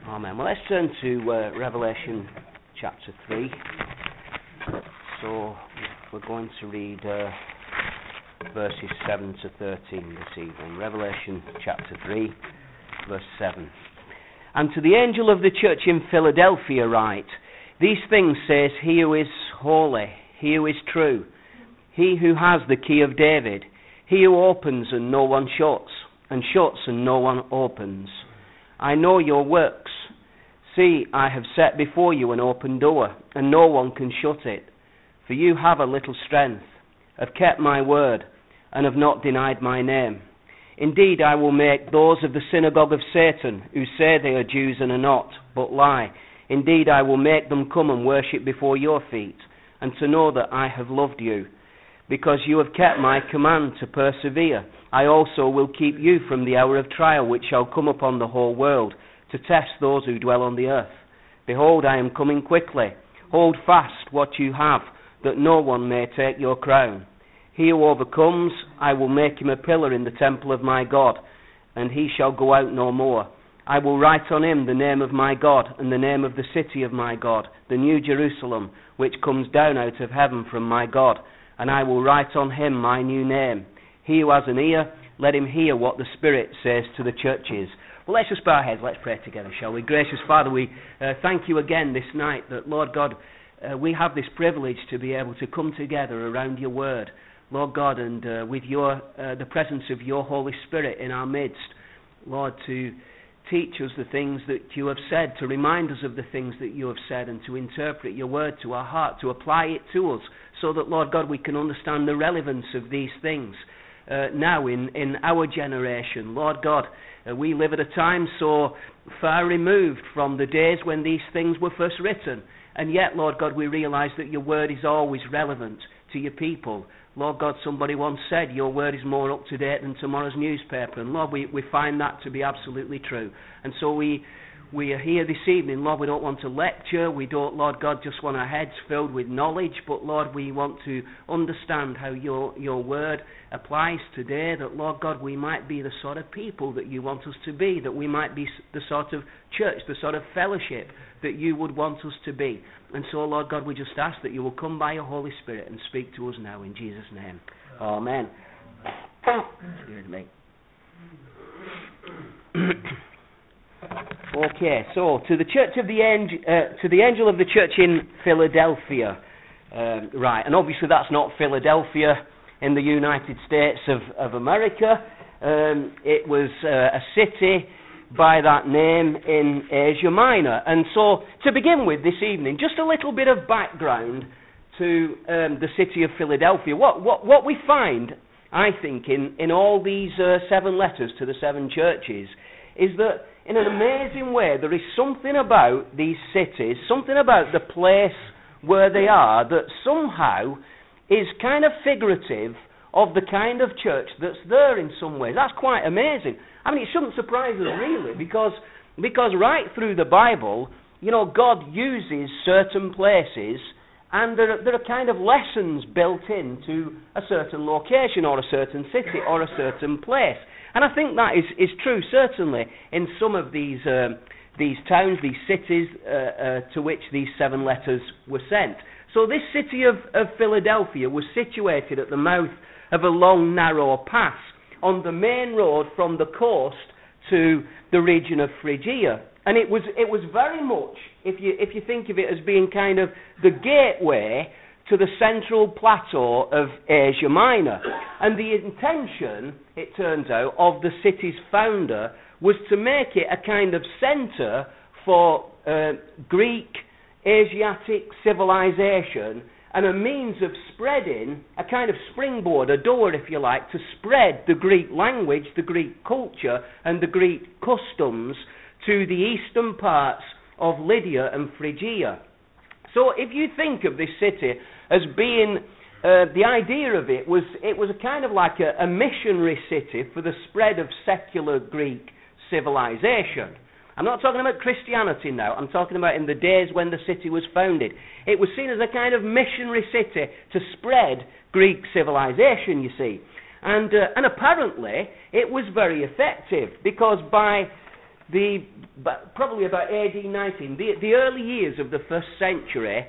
Amen. Well, let's turn to Revelation chapter 3. So we're going to read verses 7 to 13 this evening. Revelation chapter 3, verse 7. And to the angel of the church in Philadelphia write, these things says he who is holy, he who is true, he who has the key of David, he who opens and no one shuts, and shuts and no one opens. I know your works. See, I have set before you an open door, and no one can shut it. For you have a little strength, have kept my word, and have not denied my name. Indeed, I will make those of the synagogue of Satan, who say they are Jews and are not, but lie. Indeed, I will make them come and worship before your feet, and to know that I have loved you. Because you have kept my command to persevere, I also will keep you from the hour of trial which shall come upon the whole world, to test those who dwell on the earth. Behold, I am coming quickly. Hold fast what you have, that no one may take your crown. He who overcomes, I will make him a pillar in the temple of my God, and he shall go out no more. I will write on him the name of my God, and the name of the city of my God, the new Jerusalem, which comes down out of heaven from my God. And I will write on him my new name. He who has an ear, let him hear what the Spirit says to the churches. Well, let's just bow our heads. Let's pray together, shall we? Gracious Father, we thank you again this night that, Lord God, we have this privilege to be able to come together around your word, Lord God, and with your the presence of your Holy Spirit in our midst, Lord, to teach us the things that you have said, to remind us of the things that you have said, and to interpret your word to our heart, to apply it to us, so that, Lord God, we can understand the relevance of these things now in our generation. Lord God, we live at a time so far removed from the days when these things were first written, and yet, Lord God, we realize that your word is always relevant to your people. Lord God, somebody once said your word is more up to date than tomorrow's newspaper, and Lord, we find that to be absolutely true. And so we are here this evening, Lord. We don't want to lecture. We don't, Lord God, just want our heads filled with knowledge. But, Lord, we want to understand how your word applies today, that, Lord God, we might be the sort of people that you want us to be, that we might be the sort of church, the sort of fellowship that you would want us to be. And so, Lord God, we just ask that you will come by your Holy Spirit and speak to us now in Jesus' name. Amen. Excuse me. Okay, so to the church of to the angel of the church in Philadelphia, right? And obviously that's not Philadelphia in the United States of America. It was a city by that name in Asia Minor. And so, to begin with this evening, just a little bit of background to the city of Philadelphia. What we find, I think, in all these 7 letters to the 7 churches, is that in an amazing way there is something about these cities, something about the place where they are, that somehow is kind of figurative of the kind of church that's there in some ways. That's quite amazing. I mean, it shouldn't surprise us really, because right through the Bible, you know, God uses certain places, and there are kind of lessons built into a certain location or a certain city or a certain place. And I think that is true, certainly, in some of these towns, these cities to which these 7 letters were sent. So this city of Philadelphia was situated at the mouth of a long, narrow pass on the main road from the coast to the region of Phrygia. And it was very much, if you think of it as being kind of the gateway to the central plateau of Asia Minor. And the intention, it turns out, of the city's founder was to make it a kind of centre for Greek, Asiatic civilization, and a means of spreading, a kind of springboard, a door, if you like, to spread the Greek language, the Greek culture, and the Greek customs to the eastern parts of Lydia and Phrygia. So if you think of this city as being, the idea of it was a kind of like a missionary city for the spread of secular Greek civilization. I'm not talking about Christianity now. I'm talking about in the days when the city was founded. It was seen as a kind of missionary city to spread Greek civilization, you see. And apparently it was very effective, because by probably about AD 19, the early years of the 1st century,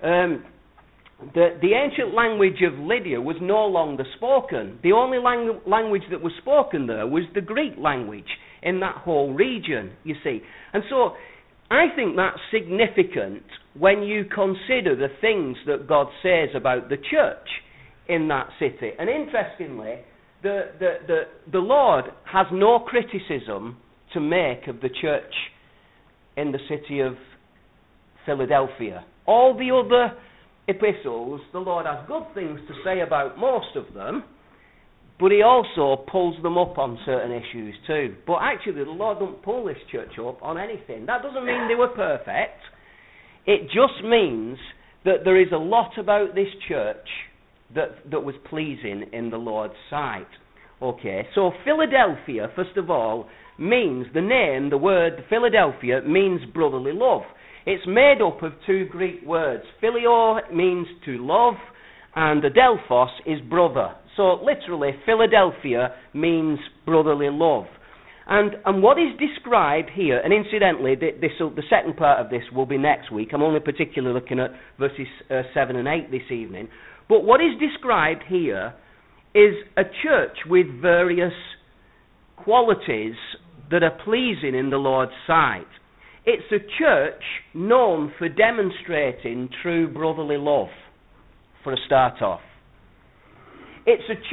the ancient language of Lydia was no longer spoken. The only language that was spoken there was the Greek language in that whole region, you see. And so I think that's significant when you consider the things that God says about the church in that city. And interestingly, the Lord has no criticism to make of the church in the city of Philadelphia. All the other epistles, the Lord has good things to say about most of them, but he also pulls them up on certain issues too. But actually, the Lord doesn't pull this church up on anything. That doesn't mean they were perfect. It just means that there is a lot about this church that was pleasing in the Lord's sight. Okay, so Philadelphia, first of all, means, the word Philadelphia means brotherly love. It's made up of 2 Greek words. Phileo means to love, and Adelphos is brother. So literally, Philadelphia means brotherly love. And what is described here, and incidentally, the second part of this will be next week. I'm only particularly looking at verses 7 and 8 this evening. But what is described here is a church with various qualities that are pleasing in the Lord's sight. It's a church known for demonstrating true brotherly love, for a start off. It's a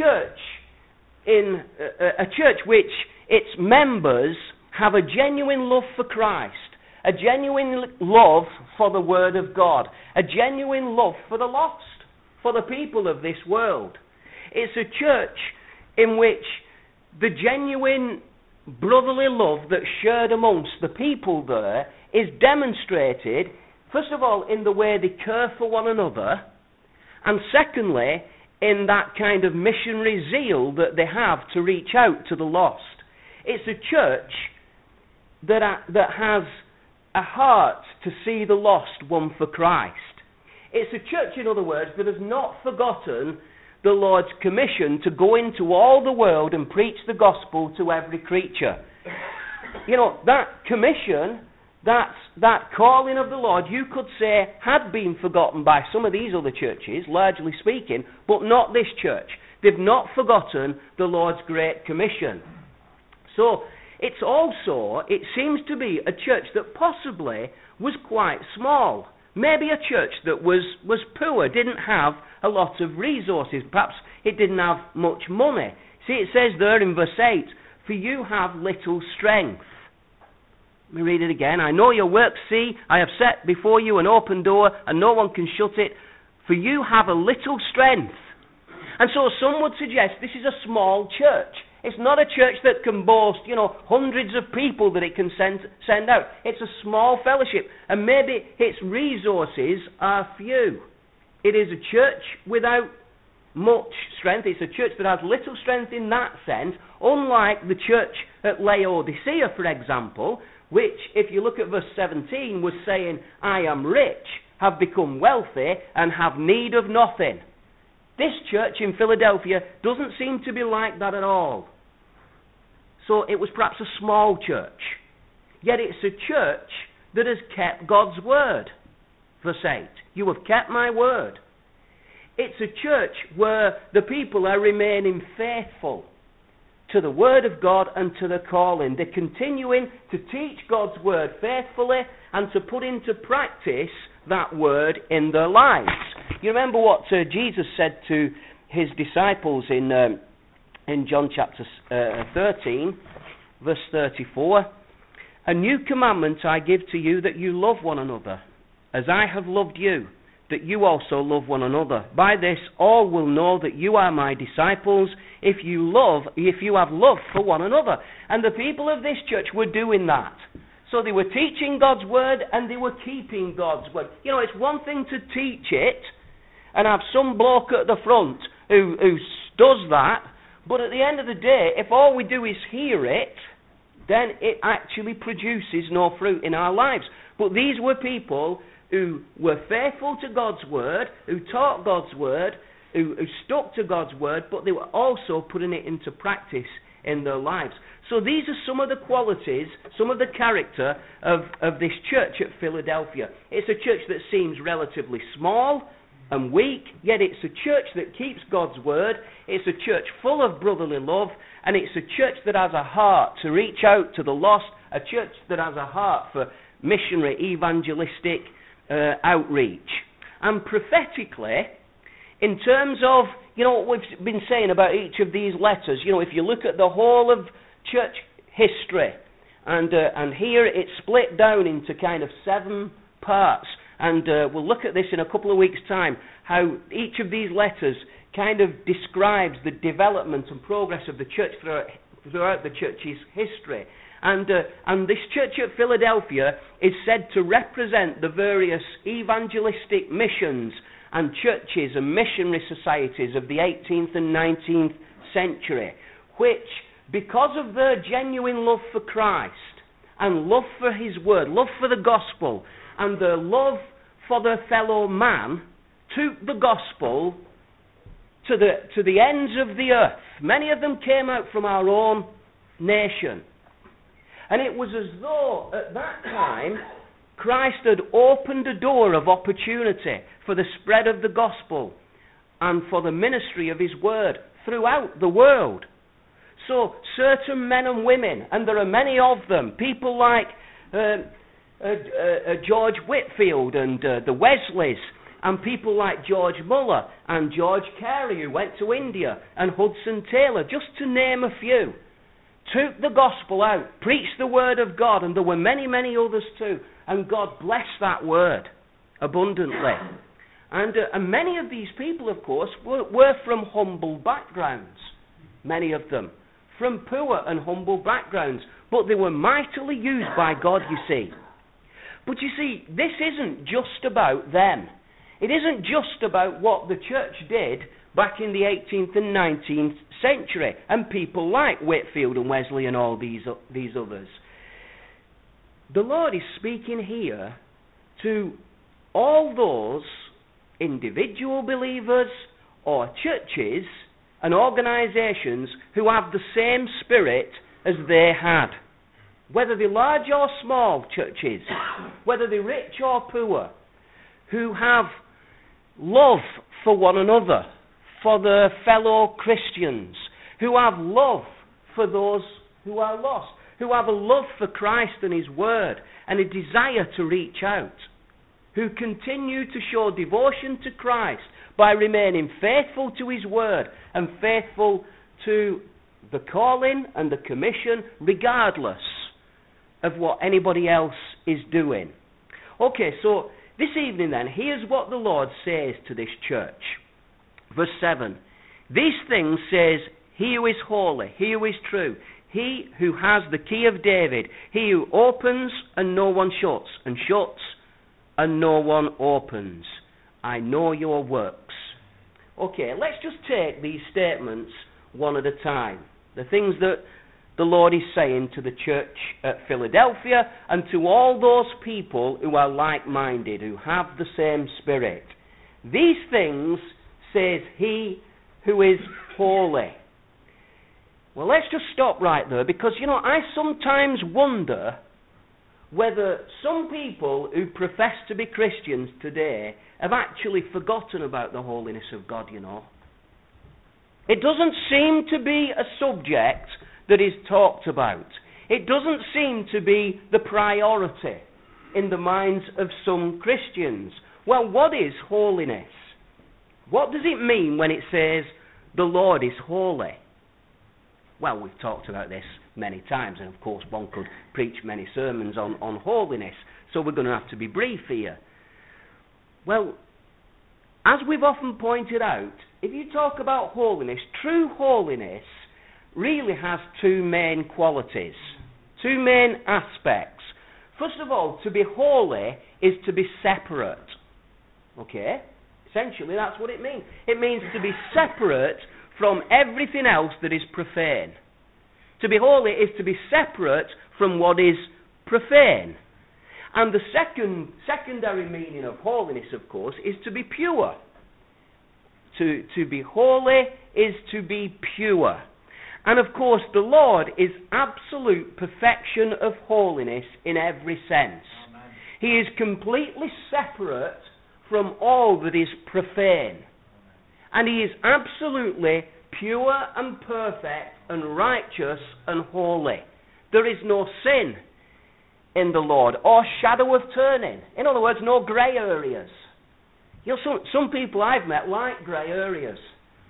church which its members have a genuine love for Christ, a genuine love for the Word of God, a genuine love for the lost, for the people of this world. It's a church in which the genuine brotherly love that's shared amongst the people there is demonstrated, first of all, in the way they care for one another, and secondly, in that kind of missionary zeal that they have to reach out to the lost. It's a church that has a heart to see the lost won for Christ. It's a church, in other words, that has not forgotten the Lord's commission to go into all the world and preach the gospel to every creature. You know, that commission, that calling of the Lord, you could say, had been forgotten by some of these other churches, largely speaking, but not this church. They've not forgotten the Lord's great commission. So, it seems to be a church that possibly was quite small. Maybe a church that was poor, didn't have a lot of resources. Perhaps it didn't have much money. See, it says there in verse 8, "For you have little strength." Let me read it again. "I know your works, see, I have set before you an open door, and no one can shut it. For you have a little strength." And so some would suggest this is a small church. It's not a church that can boast, hundreds of people that it can send out. It's a small fellowship, and maybe its resources are few. It is a church without much strength. It's a church that has little strength in that sense, unlike the church at Laodicea, for example, which, if you look at verse 17, was saying, "I am rich, have become wealthy, and have need of nothing." This church in Philadelphia doesn't seem to be like that at all. So it was perhaps a small church. Yet it's a church that has kept God's word. Verse 8, "You have kept my word." It's a church where the people are remaining faithful to the word of God and to the calling. They're continuing to teach God's word faithfully and to put into practice that word in their lives. You remember what Jesus said to his disciples in John chapter 13, verse 34. "A new commandment I give to you, that you love one another, as I have loved you, that you also love one another. By this all will know that you are my disciples, if you have love for one another." And the people of this church were doing that. So they were teaching God's word and they were keeping God's word. It's one thing to teach it and have some bloke at the front who does that, but at the end of the day, if all we do is hear it, then it actually produces no fruit in our lives. But these were people who were faithful to God's word, who taught God's word, who stuck to God's word, but they were also putting it into practice in their lives. So these are some of the qualities, some of the character of this church at Philadelphia. It's a church that seems relatively small and weak, yet it's a church that keeps God's word. It's a church full of brotherly love, and it's a church that has a heart to reach out to the lost, a church that has a heart for missionary, evangelistic outreach. And prophetically, in terms of, what we've been saying about each of these letters, if you look at the whole of church history, and here it's split down into kind of 7 parts, and we'll look at this in a couple of weeks' time, how each of these letters kind of describes the development and progress of the church throughout the church's history. And this church at Philadelphia is said to represent the various evangelistic missions and churches and missionary societies of the 18th and 19th century, which, because of their genuine love for Christ and love for His Word, love for the gospel, and their love for their fellow man, took the gospel to the ends of the earth. Many of them came out from our own nation. And it was as though, at that time, Christ had opened a door of opportunity for the spread of the gospel and for the ministry of His Word throughout the world. So, certain men and women, and there are many of them, people like George Whitefield and the Wesleys, and people like George Muller and George Carey, who went to India, and Hudson Taylor, just to name a few, took the gospel out, preached the word of God, and there were many, many others too, and God blessed that word abundantly. And many of these people, of course, were from humble backgrounds, many of them, from poor and humble backgrounds, but they were mightily used by God, you see. But you see, this isn't just about them. It isn't just about what the church did back in the 18th and 19th century, and people like Whitefield and Wesley and all these others. The Lord is speaking here to all those individual believers or churches and organizations who have the same spirit as they had. Whether they're large or small churches, whether they're rich or poor, who have love for one another, for their fellow Christians, who have love for those who are lost, who have a love for Christ and His Word, and a desire to reach out, who continue to show devotion to Christ by remaining faithful to His Word and faithful to the calling and the commission, regardless of what anybody else is doing. Okay, so this evening then, here's what the Lord says to this church. Verse 7. These things says He who is holy, He who is true, He who has the key of David, He who opens and no one shuts, and shuts and no one opens. I know your works. Okay, let's just take these statements one at a time. The things that the Lord is saying to the church at Philadelphia and to all those people who are like-minded, who have the same spirit. These things says He who is holy. Well, let's just stop right there, because, I sometimes wonder whether some people who profess to be Christians today have actually forgotten about the holiness of God, It doesn't seem to be a subject that is talked about. It doesn't seem to be the priority in the minds of some Christians. Well, what is holiness? What does it mean when it says the Lord is holy? Well, we've talked about this many times, and of course one could preach many sermons on holiness, so we're going to have to be brief here. Well, as we've often pointed out, if you talk about holiness, true holiness really has two main qualities, two main aspects. First of all, to be holy is to be separate. Okay? Essentially, that's what it means. It means to be separate from everything else that is profane. To be holy is to be separate from what is profane. And the secondary meaning of holiness, of course, is to be pure. To be holy is to be pure. And of course, the Lord is absolute perfection of holiness in every sense. Amen. He is completely separate from all that is profane. And He is absolutely pure and perfect and righteous and holy. There is no sin in the Lord, or shadow of turning. In other words, no grey areas. You know, some people I've met like grey areas.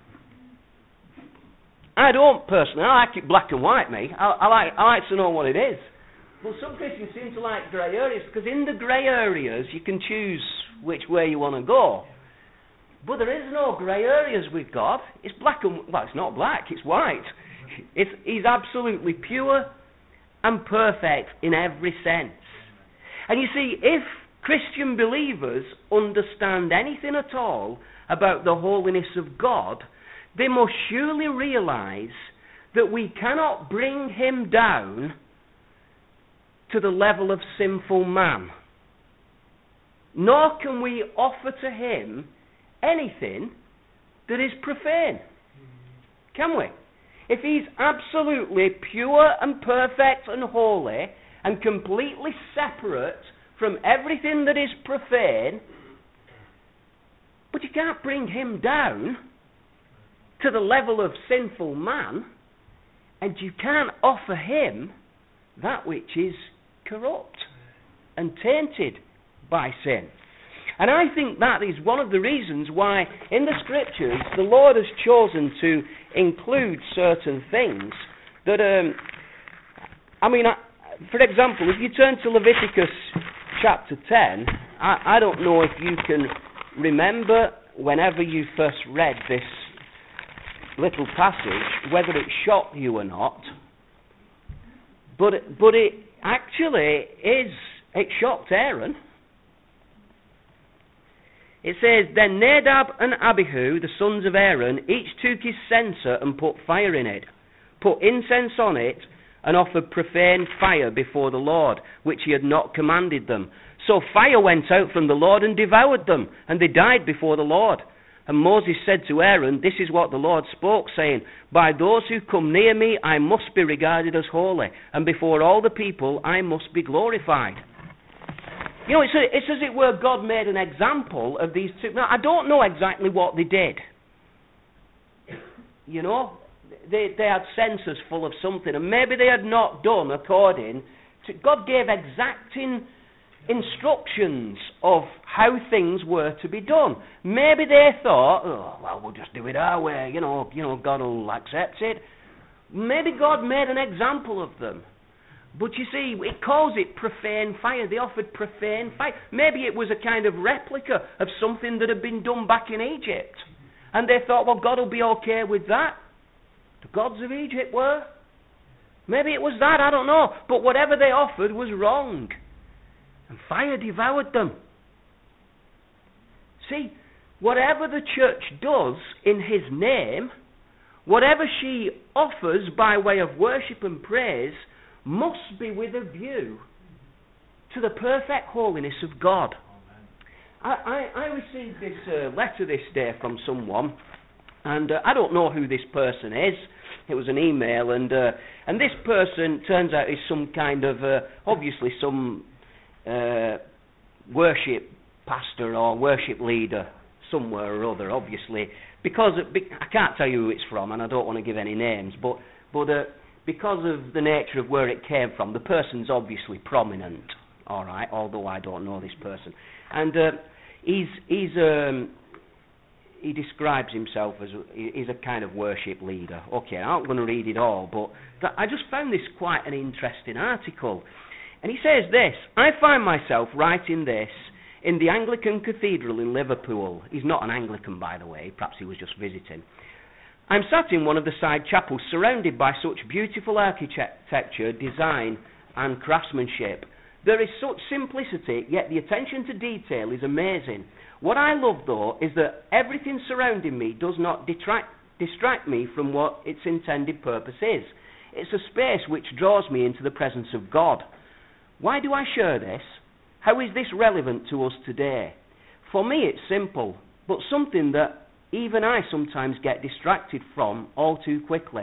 I don't personally. I like it black and white, me. I like to know what it is. But some Christians seem to like grey areas, because in the grey areas you can choose which way you want to go. But there is no grey areas with God. It's black and... Well, it's not black, it's white. He's absolutely pure and perfect in every sense. And you see, if Christian believers understand anything at all about the holiness of God, they must surely realize that we cannot bring Him down to the level of sinful man. Nor can we offer to Him anything that is profane. Can we? If He's absolutely pure and perfect and holy and completely separate from everything that is profane, but you can't bring Him down to the level of sinful man, and you can't offer Him that which is corrupt and tainted by sin. And I think that is one of the reasons why in the Scriptures the Lord has chosen to include certain things that, for example, if you turn to Leviticus chapter 10, I don't know if you can remember whenever you first read this little passage, whether it shocked you or not, but it actually is, it shocked Aaron. It says, Then Nadab and Abihu, the sons of Aaron, each took his censer and put fire in it, put incense on it, and offered profane fire before the Lord, which He had not commanded them. So fire went out from the Lord and devoured them, and they died before the Lord. And Moses said to Aaron, This is what the Lord spoke, saying, By those who come near me I must be regarded as holy, and before all the people I must be glorified. You know, it's as it were God made an example of these two. Now, I don't know exactly what they did. You know, they had censers full of something, and maybe they had not done according to... God gave exacting instructions of how things were to be done. Maybe they thought, we'll just do it our way, you know, God will accept it. Maybe God made an example of them. But you see, it calls it profane fire. They offered profane fire. Maybe it was a kind of replica of something that had been done back in Egypt. And they thought, well, God will be okay with that. The gods of Egypt were. Maybe it was that, I don't know. But whatever they offered was wrong. And fire devoured them. See, whatever the church does in His name, whatever she offers by way of worship and praise, must be with a view to the perfect holiness of God. I received this letter this day from someone, and I don't know who this person is. It was an email, and this person turns out is some kind of, obviously some worship pastor or worship leader somewhere or other, obviously, because I can't tell you who it's from, and I don't want to give any names, but because of the nature of where it came from, the person's obviously prominent, all right, although I don't know this person. And he describes himself as he's a kind of worship leader. Okay, I'm not going to read it all, but I just found this quite an interesting article. And he says this, I find myself writing this in the Anglican Cathedral in Liverpool. He's not an Anglican, by the way, perhaps he was just visiting. I'm sat in one of the side chapels surrounded by such beautiful architecture, design and craftsmanship. There is such simplicity, yet the attention to detail is amazing. What I love, though, is that everything surrounding me does not distract me from what its intended purpose is. It's a space which draws me into the presence of God. Why do I share this? How is this relevant to us today? For me, it's simple, but something that even I sometimes get distracted from all too quickly.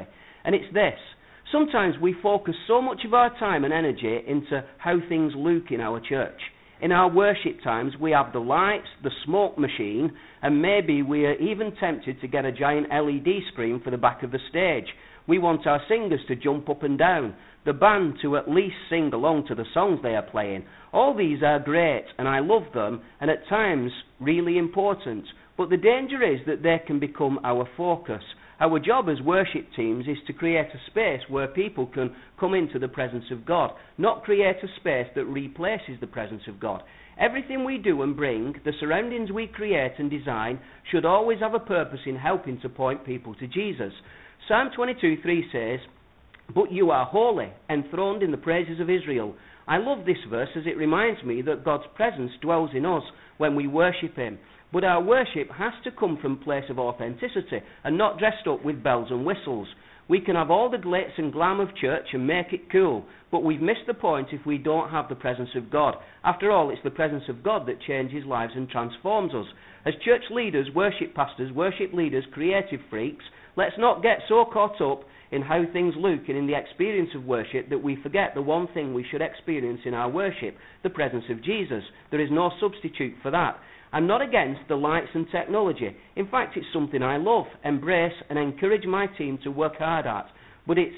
And it's this. Sometimes we focus so much of our time and energy into how things look in our church. In our worship times, we have the lights, the smoke machine, and maybe we are even tempted to get a giant LED screen for the back of the stage. We want our singers to jump up and down, the band to at least sing along to the songs they are playing. All these are great, and I love them, and at times really important. But the danger is that they can become our focus. Our job as worship teams is to create a space where people can come into the presence of God, not create a space that replaces the presence of God. Everything we do and bring, the surroundings we create and design, should always have a purpose in helping to point people to Jesus. Psalm 22:3 says, "But you are holy, enthroned in the praises of Israel." I love this verse as it reminds me that God's presence dwells in us when we worship Him. But our worship has to come from a place of authenticity and not dressed up with bells and whistles. We can have all the glitz and glam of church and make it cool, but we've missed the point if we don't have the presence of God. After all, it's the presence of God that changes lives and transforms us. As church leaders, worship pastors, worship leaders, creative freaks, let's not get so caught up in how things look and in the experience of worship that we forget the one thing we should experience in our worship, the presence of Jesus. There is no substitute for that. I'm not against the lights and technology. In fact, it's something I love, embrace, and encourage my team to work hard at. But it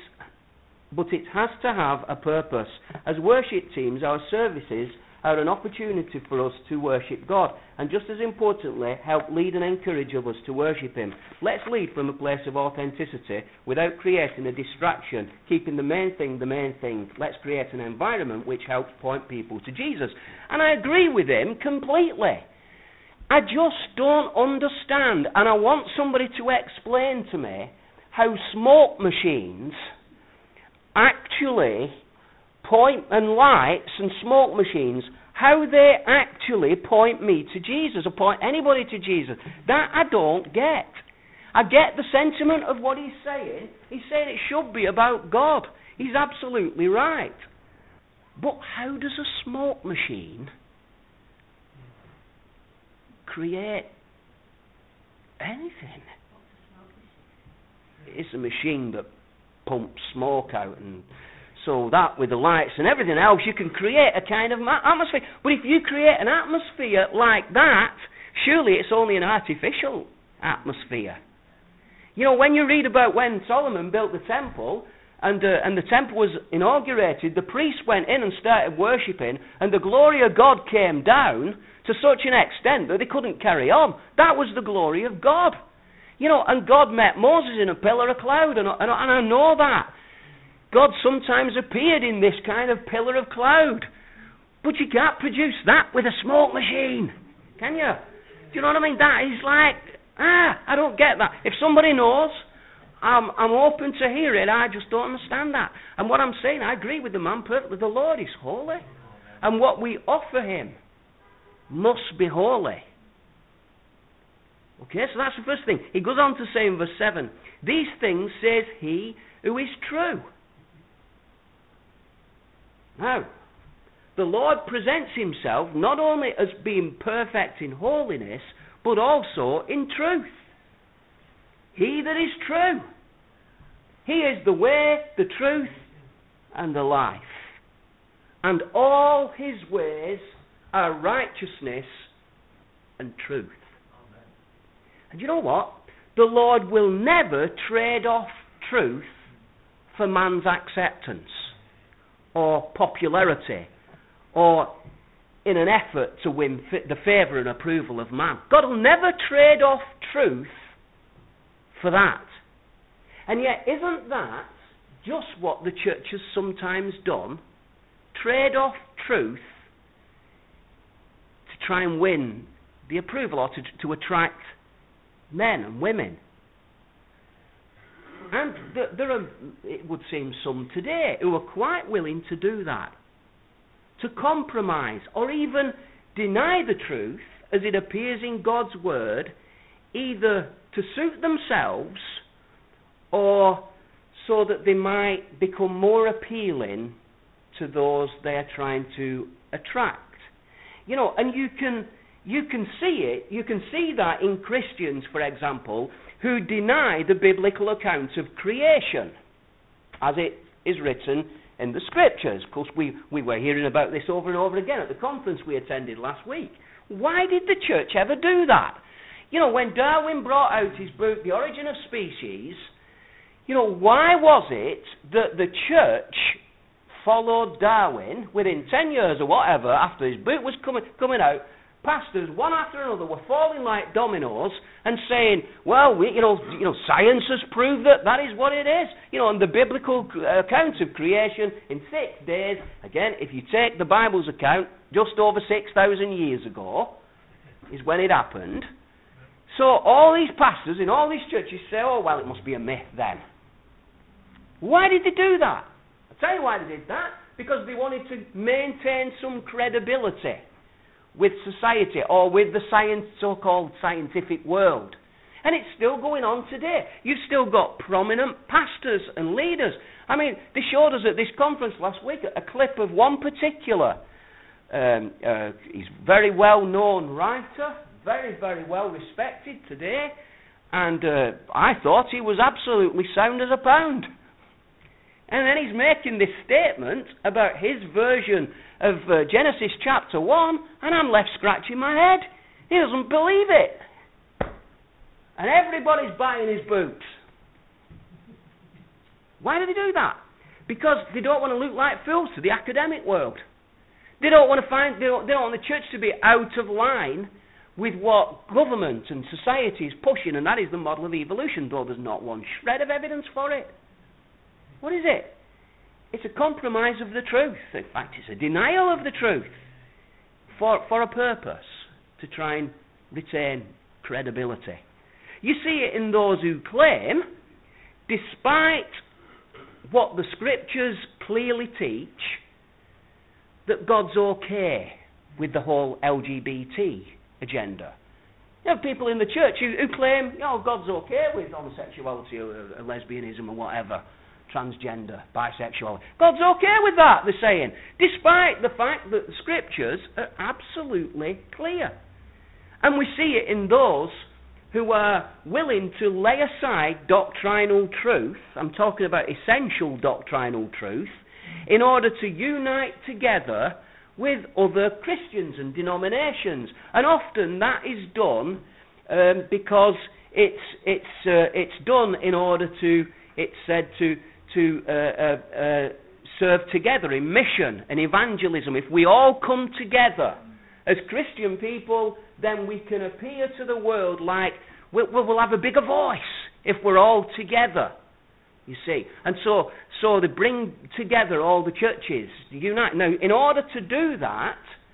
has to have a purpose. As worship teams, our services are an opportunity for us to worship God, and just as importantly, help lead and encourage others to worship Him. Let's lead from a place of authenticity without creating a distraction, keeping the main thing the main thing. Let's create an environment which helps point people to Jesus. And I agree with him completely. I just don't understand, and I want somebody to explain to me how smoke machines actually point, and lights and smoke machines, how they actually point me to Jesus, or point anybody to Jesus. That I don't get. I get the sentiment of what he's saying. He's saying it should be about God. He's absolutely right. But how does a smoke machine create anything? It's a machine that pumps smoke out, and so that with the lights and everything else, you can create a kind of atmosphere. But if you create an atmosphere like that, surely it's only an artificial atmosphere. You know, when you read about when Solomon built the temple, and the temple was inaugurated, the priests went in and started worshipping, and the glory of God came down to such an extent that they couldn't carry on. That was the glory of God. You know, and God met Moses in a pillar of cloud, and I know that. God sometimes appeared in this kind of pillar of cloud. But you can't produce that with a smoke machine, can you? Do you know what I mean? That is like, I don't get that. If somebody knows, I'm open to hear it. I just don't understand that. And what I'm saying, I agree with the man perfectly. The Lord is holy. And what we offer Him must be holy. Okay, so that's the first thing. He goes on to say in verse 7, these things says He who is true. Now, the Lord presents Himself not only as being perfect in holiness, but also in truth. He that is true. He is the way, the truth, and the life. And all His ways are righteousness and truth. Amen. And you know what? The Lord will never trade off truth for man's acceptance or popularity, or in an effort to win the favour and approval of man. God will never trade off truth for that. And yet, isn't that just what the church has sometimes done? Trade off truth to try and win the approval, or to attract men and women. And there are, it would seem, some today who are quite willing to do that, to compromise or even deny the truth as it appears in God's Word, either to suit themselves or so that they might become more appealing to those they are trying to attract. You know, and you can see it. You can see that in Christians, for example, who deny the biblical account of creation. as it is written in the Scriptures. Of course, we were hearing about this over and over again at the conference we attended last week. Why did the church ever do that? You know, when Darwin brought out his book, The Origin of Species, you know, why was it that the church followed Darwin within 10 years or whatever after his book was coming out? Pastors, one after another, were falling like dominoes and saying, well, science has proved that is what it is. You know, and the biblical account of creation in 6 days, again, if you take the Bible's account, just over 6,000 years ago is when it happened. So all these pastors in all these churches say, oh, well, it must be a myth then. Why did they do that? I'll tell you why they did that. Because they wanted to maintain some credibility with society or with the so-called scientific world. And it's still going on today. You've still got prominent pastors and leaders. I mean, they showed us at this conference last week a clip of one particular, he's a very well-known writer, very, very well respected today, and I thought he was absolutely sound as a pound. And then he's making this statement about his version of Genesis chapter 1, and I'm left scratching my head. He doesn't believe it. And everybody's buying his books. Why do they do that? Because they don't want to look like fools to the academic world. They don't want they don't want the church to be out of line with what government and society is pushing, and that is the model of evolution, though there's not one shred of evidence for it. What is it? It's a compromise of the truth. In fact, it's a denial of the truth for a purpose, to try and retain credibility. You see it in those who claim, despite what the Scriptures clearly teach, that God's okay with the whole LGBT agenda. You have people in the church who claim, God's okay with homosexuality or lesbianism or whatever, transgender, bisexuality. God's okay with that, they're saying, despite the fact that the Scriptures are absolutely clear. And we see it in those who are willing to lay aside doctrinal truth, I'm talking about essential doctrinal truth, in order to unite together with other Christians and denominations. And often that is done because it's done in order to, it's said to serve together in mission and evangelism. If we all come together as Christian people, then we can appear to the world like we'll have a bigger voice if we're all together, you see. And so they bring together all the churches, unite. Now, in order to do that,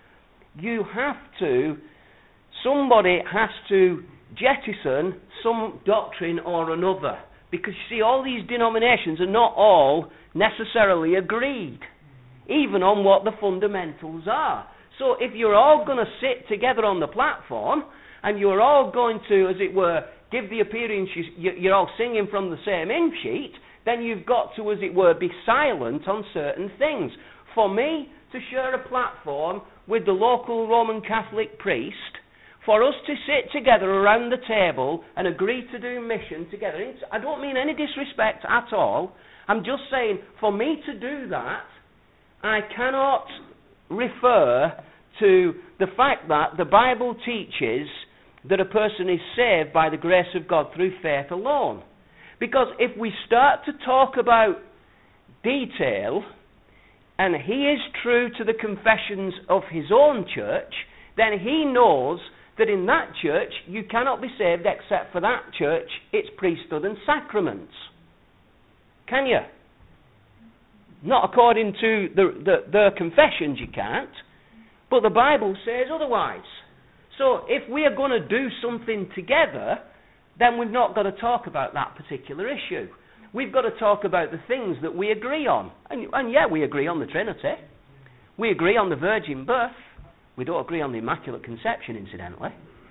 somebody has to jettison some doctrine or another. Because, you see, all these denominations are not all necessarily agreed, even on what the fundamentals are. So if you're all going to sit together on the platform, and you're all going to, as it were, give the appearance you're all singing from the same hymn sheet, then you've got to, as it were, be silent on certain things. For me to share a platform with the local Roman Catholic priest, for us to sit together around the table and agree to do mission together, I don't mean any disrespect at all. I'm just saying, for me to do that, I cannot refer to the fact that the Bible teaches that a person is saved by the grace of God through faith alone. Because if we start to talk about detail, and he is true to the confessions of his own church, then he knows that in that church you cannot be saved except for that church, its priesthood and sacraments. Can you? Not according to their confessions you can't, but the Bible says otherwise. So if we are going to do something together, then we've not got to talk about that particular issue. We've got to talk about the things that we agree on. And yeah, we agree on the Trinity. We agree on the virgin birth. We don't agree on the Immaculate Conception, incidentally.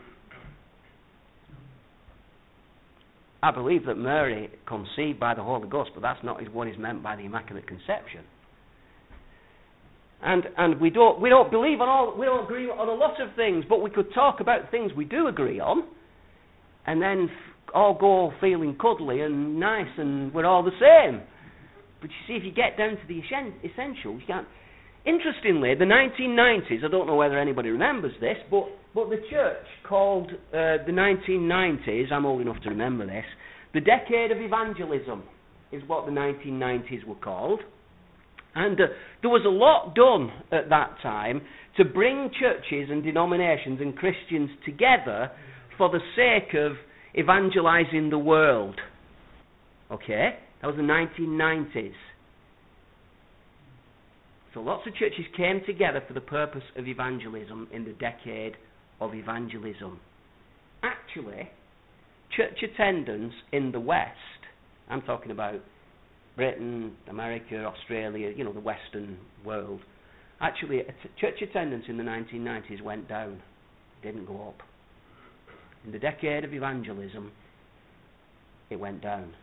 I believe that Mary conceived by the Holy Ghost, but that's not what is meant by the Immaculate Conception. And we don't believe on we don't agree on a lot of things, but we could talk about things we do agree on, and then all go feeling cuddly and nice, and we're all the same. But you see, if you get down to the essentials, you can't. Interestingly, the 1990s, I don't know whether anybody remembers this, but the church called the 1990s, I'm old enough to remember this, the decade of evangelism is what the 1990s were called. And there was a lot done at that time to bring churches and denominations and Christians together for the sake of evangelizing the world. Okay? That was the 1990s. So lots of churches came together for the purpose of evangelism in the decade of evangelism. Actually, church attendance in the West, I'm talking about Britain, America, Australia, the Western world, actually church attendance in the 1990s went down, didn't go up. In the decade of evangelism, it went down.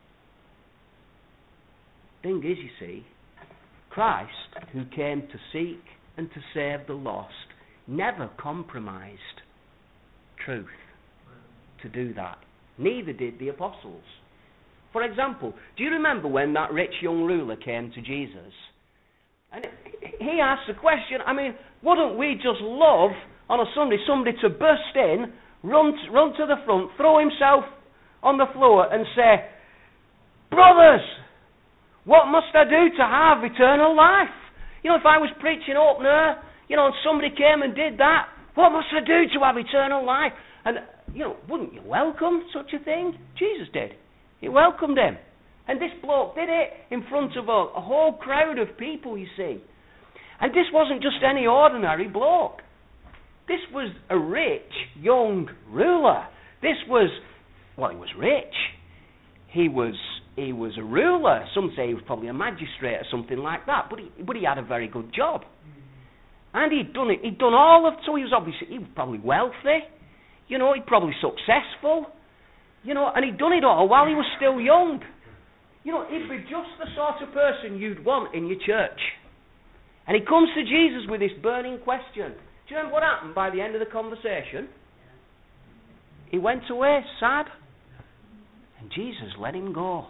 Thing is, you see, Christ, who came to seek and to save the lost, never compromised truth to do that. Neither did the apostles. For example, do you remember when that rich young ruler came to Jesus? And he asked the question, wouldn't we just love on a Sunday somebody to burst in, run to the front, throw himself on the floor and say, "Brothers, what must I do to have eternal life?" If I was preaching open air, and somebody came and did that, what must I do to have eternal life? And, wouldn't you welcome such a thing? Jesus did. He welcomed him. And this bloke did it in front of a whole crowd of people, you see. And this wasn't just any ordinary bloke. This was a rich, young ruler. He was rich. He was a ruler. Some say he was probably a magistrate or something like that. But he had a very good job. And he'd done all of, so he was probably wealthy. He'd probably successful. And he'd done it all while he was still young. He'd be just the sort of person you'd want in your church. And he comes to Jesus with this burning question. Do you remember what happened by the end of the conversation? He went away sad. And Jesus let him go.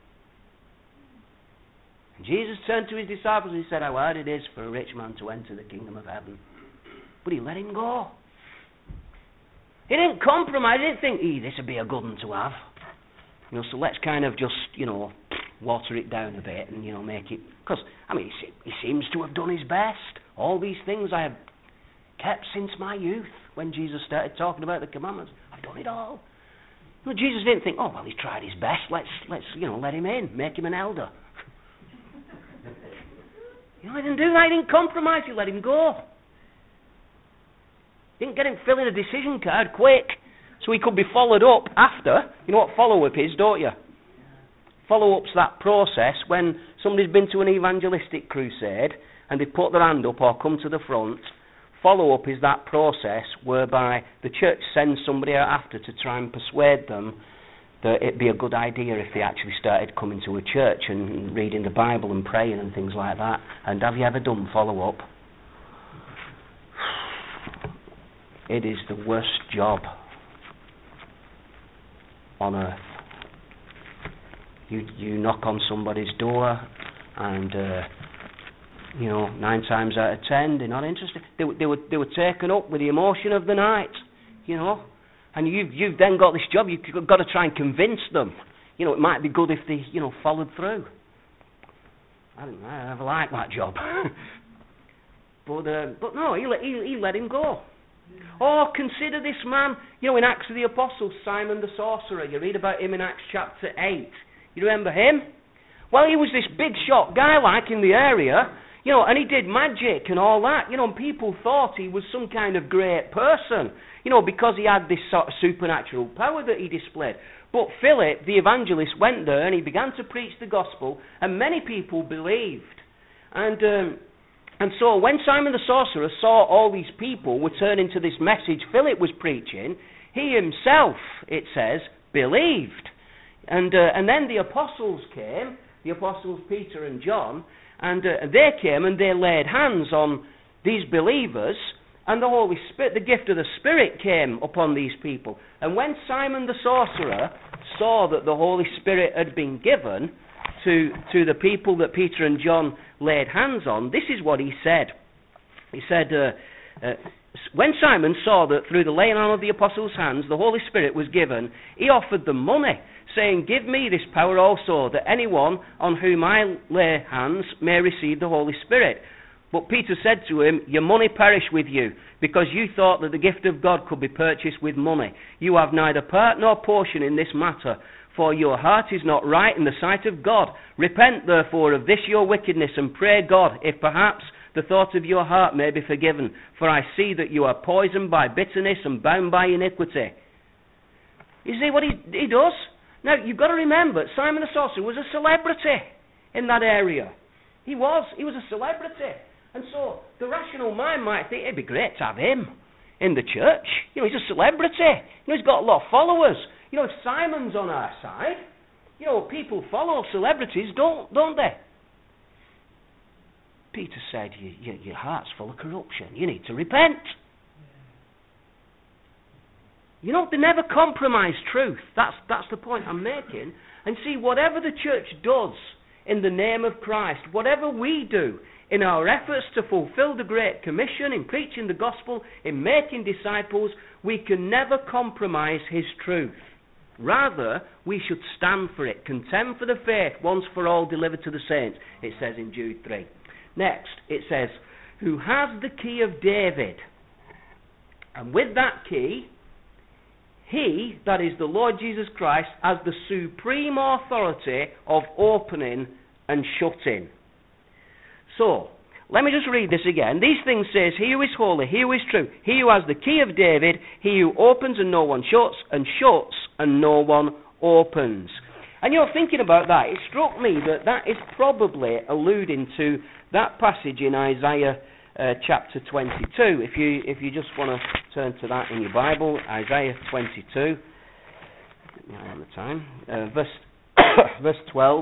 And Jesus turned to his disciples and he said how hard it is for a rich man to enter the kingdom of heaven. But he let him go. He didn't compromise. He didn't think, this would be a good one to have. So let's kind of just, water it down a bit and, make it... Because, he seems to have done his best. All these things I have kept since my youth. When Jesus started talking about the commandments, I've done it all. Jesus didn't think, he's tried his best. Let's let him in. Make him an elder. He didn't do that. He didn't compromise. He let him go. Didn't get him filling a decision card quick so he could be followed up after. You know what follow-up is, don't you? Follow-up's that process when somebody's been to an evangelistic crusade and they put their hand up or come to the front. Follow-up is that process whereby the church sends somebody out after to try and persuade them that it'd be a good idea if they actually started coming to a church and reading the Bible and praying and things like that. And have you ever done follow-up? It is the worst job on earth. You knock on somebody's door and 9 times out of 10 they're not interested. They were taken up with the emotion of the night, and you've then got this job. You've got to try and convince them. It might be good if they followed through. I never liked that job. but no, he let him go. Or consider this man, in Acts of the Apostles, Simon the sorcerer. You read about him in Acts chapter 8. You remember him? Well, he was this big shot guy in the area, and he did magic and all that, and people thought he was some kind of great person, because he had this sort of supernatural power that he displayed. But Philip, the evangelist, went there and he began to preach the gospel, and many people believed. And so when Simon the sorcerer saw all these people were turning to this message Philip was preaching, he himself, it says, believed. And then the apostles came, the apostles Peter and John, and they came and they laid hands on these believers, and the Holy Spirit, the gift of the Spirit came upon these people. And when Simon the sorcerer saw that the Holy Spirit had been given, to the people that Peter and John laid hands on, this is what he said. He said, when Simon saw that through the laying on of the apostles' hands the Holy Spirit was given, he offered them money, saying, give me this power also, that anyone on whom I lay hands may receive the Holy Spirit. But Peter said to him, your money perish with you, because you thought that the gift of God could be purchased with money. You have neither part nor portion in this matter, for your heart is not right in the sight of God. Repent therefore of this your wickedness, and pray God, if perhaps the thought of your heart may be forgiven. For I see that you are poisoned by bitterness and bound by iniquity. You see what he does? Now, you've got to remember, Simon the sorcerer was a celebrity in that area. He was a celebrity. And so, the rational mind might think it'd be great to have him in the church. You know, he's a celebrity. You know, he's got a lot of followers. You know, if Simon's on our side, you know, people follow celebrities, don't they? Peter said, your heart's full of corruption. You need to repent. You know, they never compromise truth. That's the point I'm making. And see, whatever the church does in the name of Christ, whatever we do in our efforts to fulfill the Great Commission, in preaching the gospel, in making disciples, we can never compromise his truth. Rather, we should stand for it, contend for the faith once for all delivered to the saints, it says in Jude 3. Next, it says, who has the key of David. And with that key, he, that is the Lord Jesus Christ, has the supreme authority of opening and shutting. So, let me just read this again. These things says, he who is holy, he who is true, he who has the key of David, he who opens and no one shuts, and shuts and no one opens. And you're thinking about that. It struck me that is probably alluding to that passage in Isaiah chapter 22. If you just want to turn to that in your Bible, Isaiah 22. On the time, verse 12.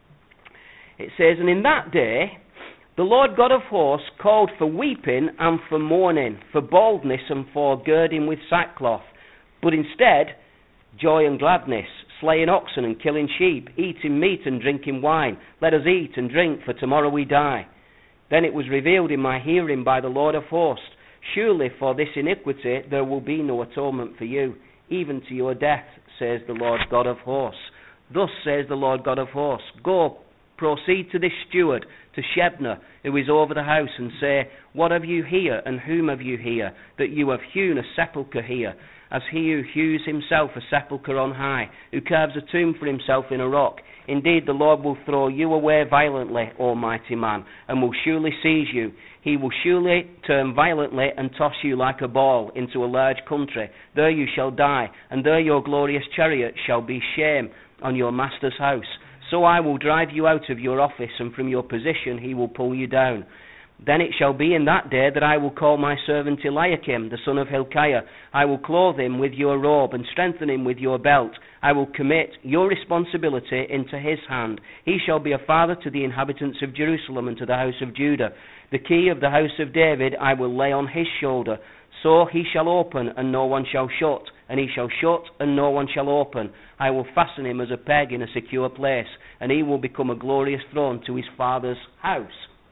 It says, and in that day the Lord God of hosts called for weeping and for mourning, for baldness and for girding with sackcloth, but instead joy and gladness, slaying oxen and killing sheep, eating meat and drinking wine. Let us eat and drink, for tomorrow we die. Then it was revealed in my hearing by the Lord of hosts, surely for this iniquity there will be no atonement for you, even to your death, says the Lord God of hosts. Thus says the Lord God of hosts, go, proceed to this steward, to Shebna, who is over the house, and say, what have you here, and whom have you here, that you have hewn a sepulchre here, as he who hews himself a sepulchre on high, who carves a tomb for himself in a rock. Indeed, the Lord will throw you away violently, O mighty man, and will surely seize you. He will surely turn violently and toss you like a ball into a large country. There you shall die, and there your glorious chariot shall be shame on your master's house. So I will drive you out of your office, and from your position he will pull you down. Then it shall be in that day that I will call my servant Eliakim, the son of Hilkiah. I will clothe him with your robe and strengthen him with your belt. I will commit your responsibility into his hand. He shall be a father to the inhabitants of Jerusalem and to the house of Judah. The key of the house of David I will lay on his shoulder. So he shall open, and no one shall shut, and he shall shut, and no one shall open. I will fasten him as a peg in a secure place, and he will become a glorious throne to his father's house.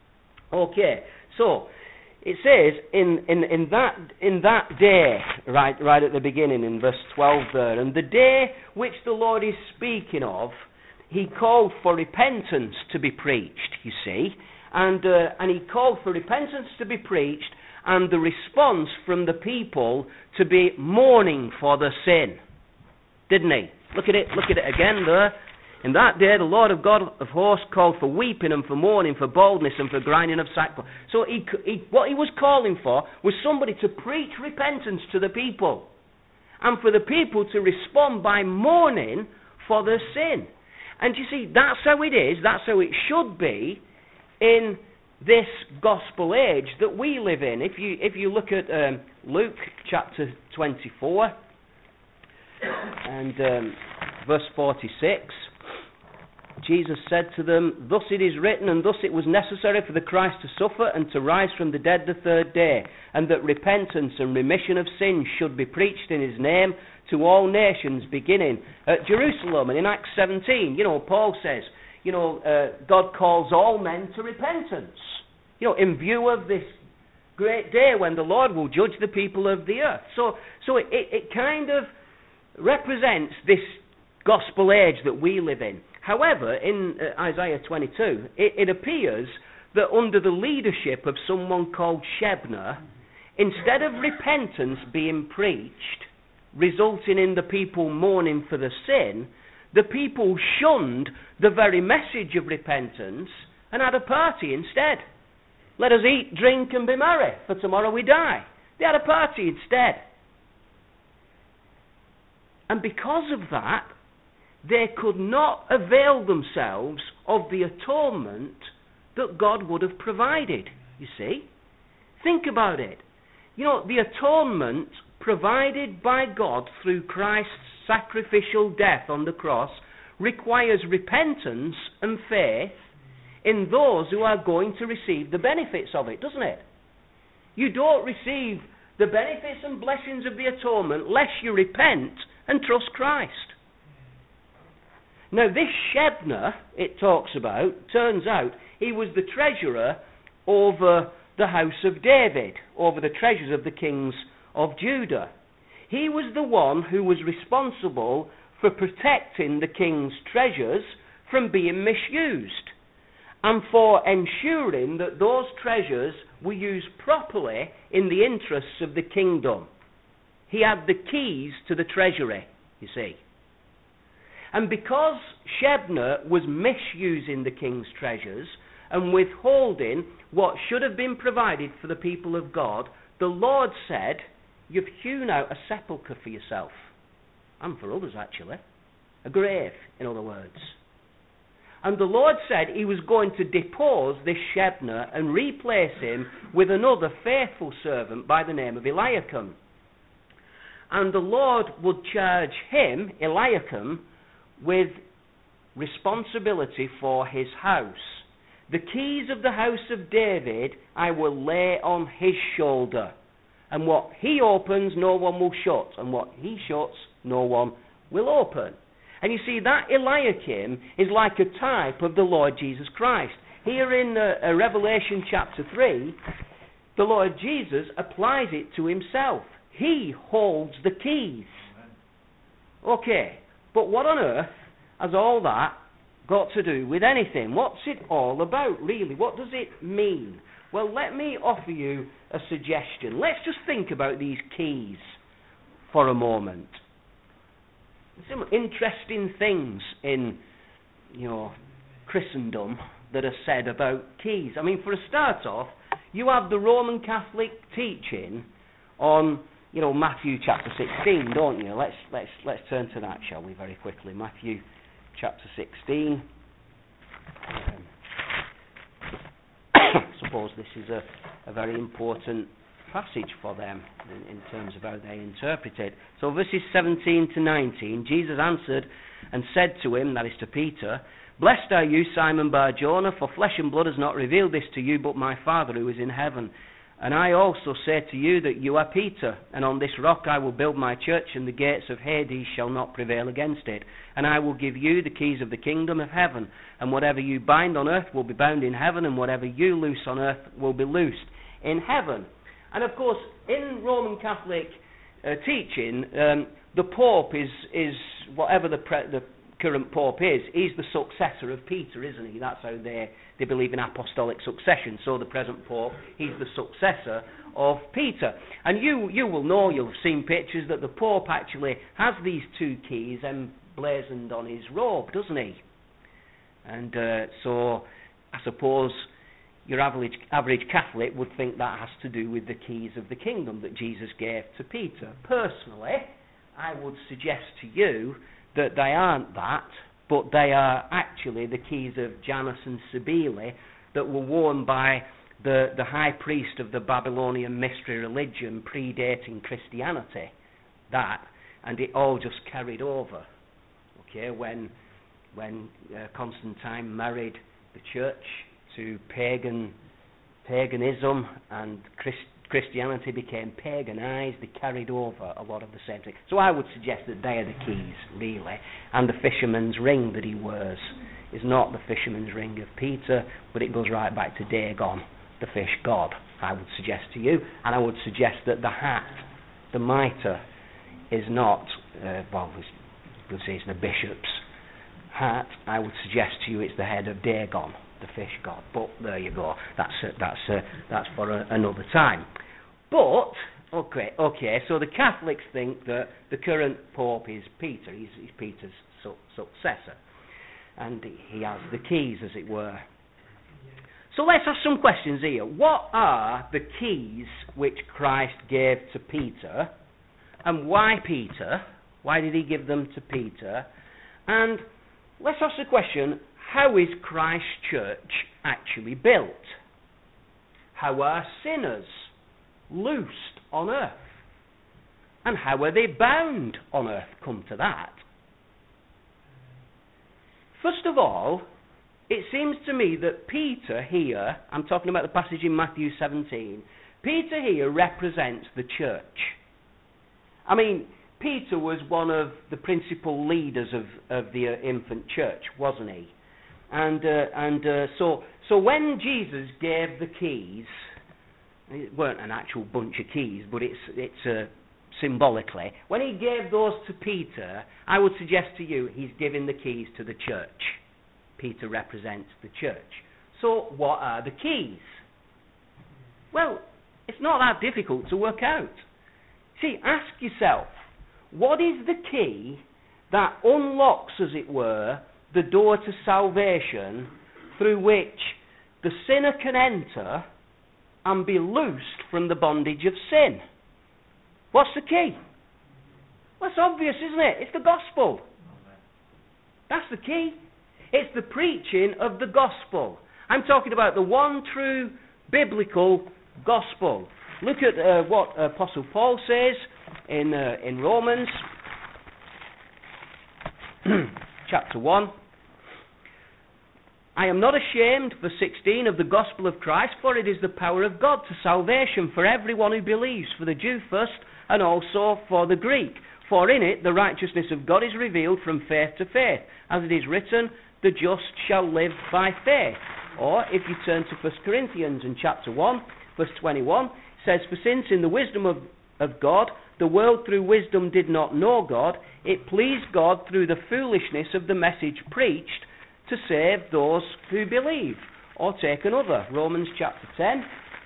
Okay, so it says in that day, right at the beginning in verse 12 there, and the day which the Lord is speaking of, he called for repentance to be preached, you see, and he called for repentance to be preached, and the response from the people to be mourning for their sin, didn't he? Look at it again there. In that day the Lord of God of hosts called for weeping and for mourning, for baldness and for grinding of sackcloth. So what he was calling for was somebody to preach repentance to the people, and for the people to respond by mourning for their sin. And you see, that's how it is, that's how it should be in this gospel age that we live in. If you look at Luke chapter 24 and verse 46, Jesus said to them, thus it is written, and thus it was necessary for the Christ to suffer and to rise from the dead the third day, and that repentance and remission of sins should be preached in his name to all nations, beginning at Jerusalem. And in Acts 17, Paul says, God calls all men to repentance. In view of this great day when the Lord will judge the people of the earth. So it kind of represents this gospel age that we live in. However, in Isaiah 22, it appears that under the leadership of someone called Shebna, instead of repentance being preached, resulting in the people mourning for the sin, the people shunned the very message of repentance and had a party instead. Let us eat, drink, and be merry, for tomorrow we die. They had a party instead. And because of that, they could not avail themselves of the atonement that God would have provided, you see. Think about it. The atonement provided by God through Christ's sacrificial death on the cross requires repentance and faith in those who are going to receive the benefits of it, doesn't it? You don't receive the benefits and blessings of the atonement unless you repent and trust Christ. Now this Shebna, it talks about, turns out he was the treasurer over the house of David, over the treasures of the kings of Judah. He was the one who was responsible for protecting the king's treasures from being misused, and for ensuring that those treasures were used properly in the interests of the kingdom. He had the keys to the treasury, you see. And because Shebna was misusing the king's treasures and withholding what should have been provided for the people of God, the Lord said, "You've hewn out a sepulchre for yourself." And for others, actually. A grave, in other words. And the Lord said he was going to depose this Shebna and replace him with another faithful servant by the name of Eliakim. And the Lord would charge him, Eliakim, with responsibility for his house. The keys of the house of David I will lay on his shoulder. And what he opens, no one will shut. And what he shuts, no one will open. And you see, that Eliakim is like a type of the Lord Jesus Christ. Here in Revelation chapter 3, the Lord Jesus applies it to himself. He holds the keys. Okay, but what on earth has all that got to do with anything? What's it all about, really? What does it mean? Well, let me offer you a suggestion. Let's just think about these keys for a moment. Some interesting things in, Christendom that are said about keys. I mean, for a start off, you have the Roman Catholic teaching on, Matthew chapter 16, don't you? Let's turn to that, shall we, very quickly. Matthew chapter 16. I suppose this is a very important passage for them in terms of how they interpret it. So verses 17 to 19, Jesus answered and said to him, that is to Peter, "Blessed are you, Simon Bar-Jonah, for flesh and blood has not revealed this to you, but my Father who is in heaven. And I also say to you that you are Peter, and on this rock I will build my church, and the gates of Hades shall not prevail against it. And I will give you the keys of the kingdom of heaven, and whatever you bind on earth will be bound in heaven, and whatever you loose on earth will be loosed in heaven." And of course, in Roman Catholic teaching, the Pope is whatever the current Pope is. He's the successor of Peter, isn't he? That's how they believe in apostolic succession. So the present Pope, he's the successor of Peter. And you will know, you'll have seen pictures that the Pope actually has these two keys emblazoned on his robe, doesn't he? And so I suppose your average Catholic would think that has to do with the keys of the kingdom that Jesus gave to Peter. Personally, I would suggest to you that they aren't that, but they are actually the keys of Janus and Cybele that were worn by the high priest of the Babylonian mystery religion predating Christianity. That, and it all just carried over. Okay, when Constantine married the church to paganism and Christianity became paganized, they carried over a lot of the same things. So I would suggest that they are the keys, really, and the fisherman's ring that he wears is not the fisherman's ring of Peter, but it goes right back to Dagon, the fish god, I would suggest to you. And I would suggest that the hat, the mitre, is not, we'll say it's the bishop's hat. I would suggest to you it's the head of Dagon, the fish god. But there you go. That's for another time. But okay. So the Catholics think that the current Pope is Peter. He's Peter's successor, and he has the keys, as it were. So let's ask some questions here. What are the keys which Christ gave to Peter, and why Peter? Why did he give them to Peter? And let's ask the question: how is Christ's church actually built? How are sinners loosed on earth? And how are they bound on earth? Come to that. First of all, it seems to me that Peter here, I'm talking about the passage in Matthew 17, Peter here represents the church. I mean, Peter was one of the principal leaders of the infant church, wasn't he? So when Jesus gave the keys, it weren't an actual bunch of keys, but it's symbolically, when he gave those to Peter, I would suggest to you he's giving the keys to the church. Peter represents the church. So what are the keys? Well, it's not that difficult to work out. See, ask yourself, what is the key that unlocks, as it were, the door to salvation through which the sinner can enter and be loosed from the bondage of sin? What's the key? Well, it's obvious, isn't it? It's the gospel. That's the key. It's the preaching of the gospel. I'm talking about the one true biblical gospel. Look at what Apostle Paul says in Romans chapter 1. I am not ashamed, verse 16, of the gospel of Christ, for it is the power of God to salvation for everyone who believes, for the Jew first, and also for the Greek. For in it the righteousness of God is revealed from faith to faith, as it is written, the just shall live by faith. Or, if you turn to 1 Corinthians in chapter 1, verse 21, it says, for since in the wisdom of God, the world through wisdom did not know God, it pleased God through the foolishness of the message preached to save those who believe. Or take another, Romans chapter 10,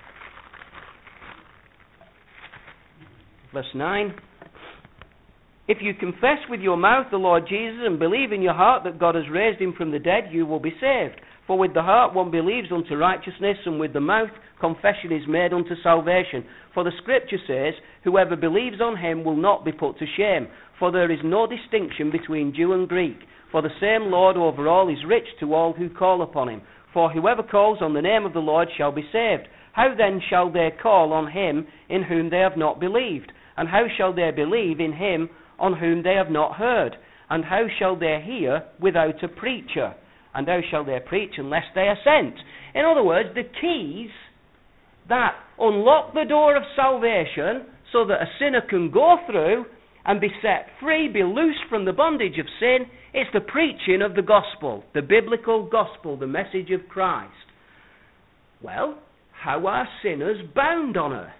verse 9. If you confess with your mouth the Lord Jesus and believe in your heart that God has raised him from the dead, you will be saved. For with the heart one believes unto righteousness, and with the mouth confession is made unto salvation. For the Scripture says, whoever believes on him will not be put to shame. For there is no distinction between Jew and Greek. For the same Lord over all is rich to all who call upon him. For whoever calls on the name of the Lord shall be saved. How then shall they call on him in whom they have not believed? And how shall they believe in him on whom they have not heard? And how shall they hear without a preacher? And how shall they preach unless they are sent? In other words, the keys that unlock the door of salvation so that a sinner can go through and be set free, be loosed from the bondage of sin, it's the preaching of the gospel, the biblical gospel, the message of Christ. Well, how are sinners bound on earth?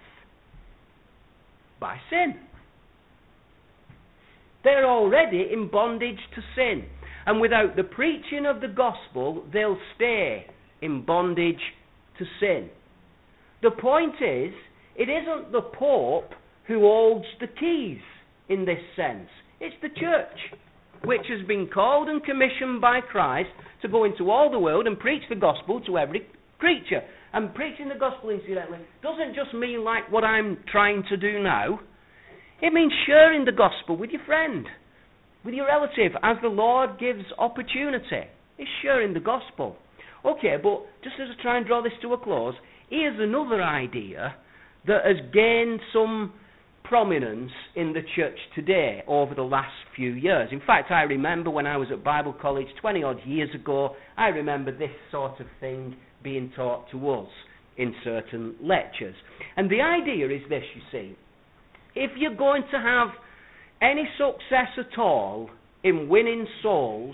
By sin. They're already in bondage to sin. And without the preaching of the gospel, they'll stay in bondage to sin. The point is, it isn't the Pope who holds the keys in this sense. It's the church, which has been called and commissioned by Christ to go into all the world and preach the gospel to every creature. And preaching the gospel, incidentally, doesn't just mean like what I'm trying to do now. It means sharing the gospel with your friend, with your relative, as the Lord gives opportunity. It's sharing the gospel. Okay, but just as I try and draw this to a close, here's another idea that has gained some prominence in the church today over the last few years. In fact, I remember when I was at Bible college 20 odd years ago, I remember this sort of thing being taught to us in certain lectures. And the idea is this, you see. If you're going to have any success at all in winning souls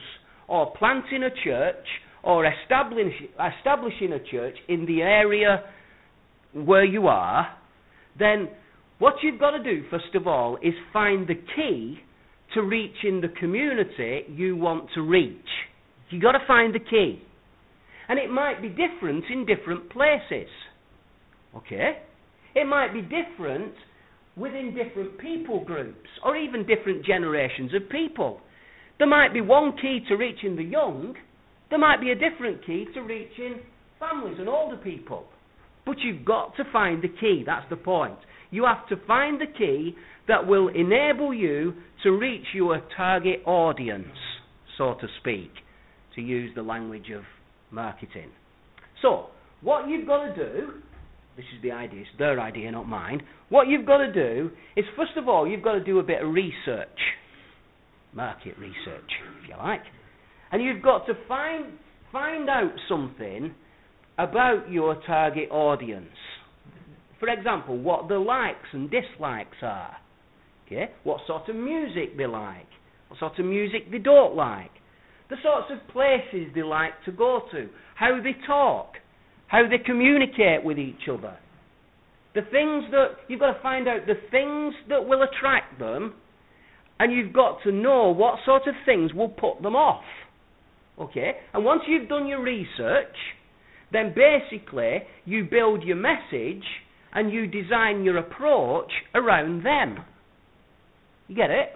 or planting a church or establishing a church in the area where you are, then what you've got to do, first of all, is find the key to reaching the community you want to reach. You've got to find the key. And it might be different in different places. Okay? It might be different within different people groups, or even different generations of people. There might be one key to reaching the young, there might be a different key to reaching families and older people. But you've got to find the key, that's the point. You have to find the key that will enable you to reach your target audience, so to speak, to use the language of marketing. So, what you've got to do, this is the idea, it's their idea, not mine. What you've got to do is, first of all, you've got to do a bit of research. Market research, if you like. And you've got to find out something about your target audience. For example, what the likes and dislikes are. Okay? What sort of music they like. What sort of music they don't like. The sorts of places they like to go to. How they talk. How they communicate with each other. The things that, you've got to find out the things that will attract them, and you've got to know what sort of things will put them off. Okay? And once you've done your research, then basically you build your message and you design your approach around them. You get it?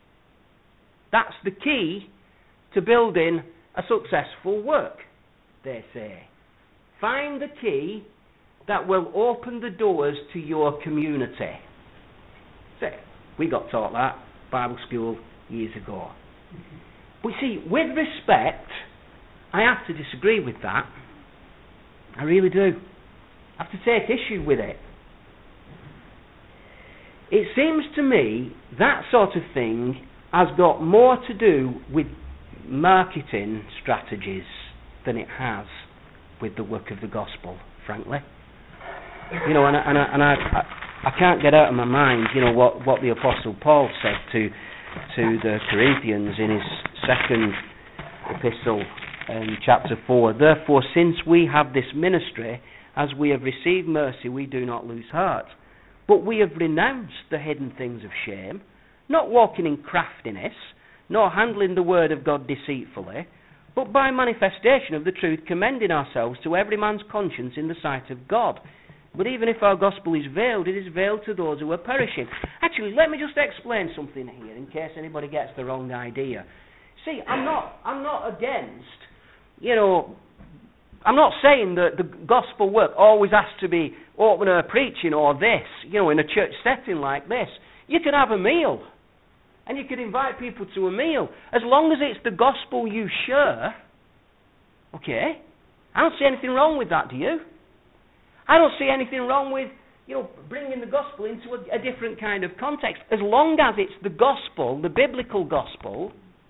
That's the key to building a successful work, they say. Find the key that will open the doors to your community. So, we got taught that Bible school years ago. But see, with respect, I have to disagree with that. I really do. I have to take issue with it. It seems to me that sort of thing has got more to do with marketing strategies than it has with the work of the gospel, frankly. You know, and I can't get out of my mind, you know, what the Apostle Paul said to the Corinthians in his second epistle, chapter 4. Therefore, since we have this ministry, as we have received mercy, we do not lose heart. But we have renounced the hidden things of shame, not walking in craftiness, nor handling the word of God deceitfully, but by manifestation of the truth, commending ourselves to every man's conscience in the sight of God. But even if our gospel is veiled, it is veiled to those who are perishing. Actually, let me just explain something here, in case anybody gets the wrong idea. See, I'm not against, you know, I'm not saying that the gospel work always has to be open air preaching or this, you know, in a church setting like this. You could have a meal, and you could invite people to a meal, as long as it's the gospel you share. Okay? I don't see anything wrong with that, do you? I don't see anything wrong with, you know, bringing the gospel into a different kind of context, as long as it's the gospel, the biblical gospel,